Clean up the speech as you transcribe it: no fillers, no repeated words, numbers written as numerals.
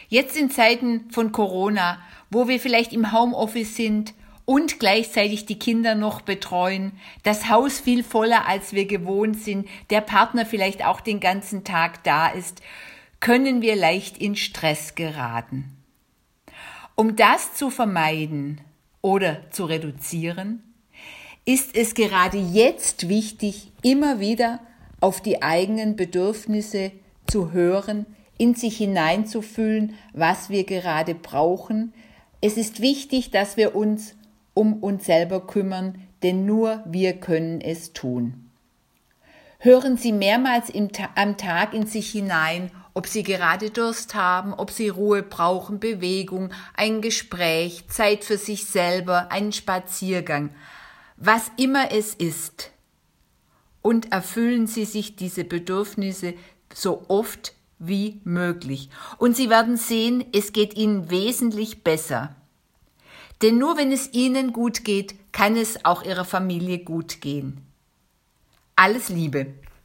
Jetzt in Zeiten von Corona, wo wir vielleicht im Homeoffice sind und gleichzeitig die Kinder noch betreuen, das Haus viel voller als wir gewohnt sind, der Partner vielleicht auch den ganzen Tag da ist, können wir leicht in Stress geraten. Um das zu vermeiden oder zu reduzieren, ist es gerade jetzt wichtig, immer wieder auf die eigenen Bedürfnisse zu hören, in sich hineinzufühlen, was wir gerade brauchen. Es ist wichtig, dass wir uns um uns selber kümmern, denn nur wir können es tun. Hören Sie mehrmals am Tag in sich hinein, ob Sie gerade Durst haben, ob Sie Ruhe brauchen, Bewegung, ein Gespräch, Zeit für sich selber, einen Spaziergang, was immer es ist. Und erfüllen Sie sich diese Bedürfnisse so oft wie möglich. Und Sie werden sehen, es geht Ihnen wesentlich besser. Denn nur wenn es Ihnen gut geht, kann es auch Ihrer Familie gut gehen. Alles Liebe!